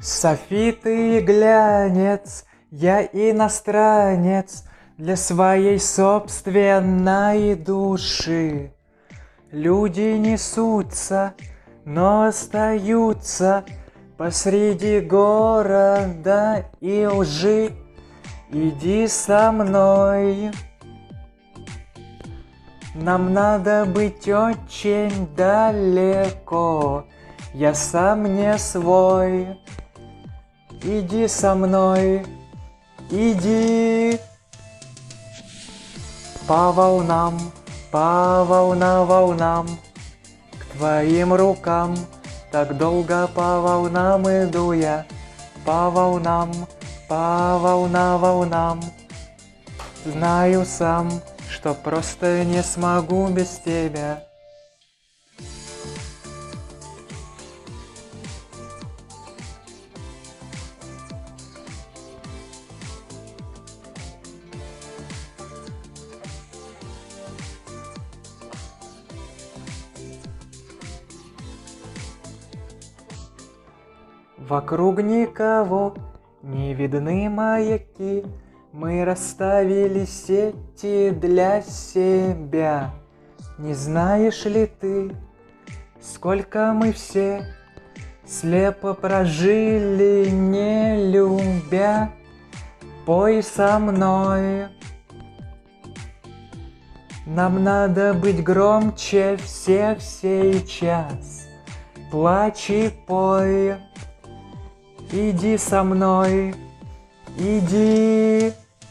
Софит и глянец, я иностранец для своей собственной души. Люди несутся, но остаются посреди города и лжи. Иди со мной. Нам надо быть очень далеко, я сам не свой. Иди со мной, иди. По волнам, по волнам, к твоим рукам. Так долго по волнам иду я, по волнам, по волнам. Знаю сам, что просто не смогу без тебя. Вокруг никого не видны маяки, мы расставили сети для себя. Не знаешь ли ты, сколько мы все слепо прожили, не любя? Пой со мной. Нам надо быть громче всех сейчас. Плачь и пой. Иди со мной, иди.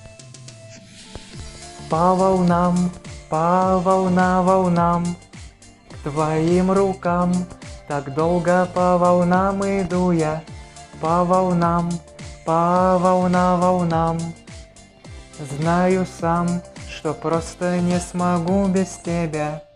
По волнам, по волнам, к твоим рукам. Так долго по волнам иду я, по волнам, по волнам. Знаю сам, что просто не смогу без тебя.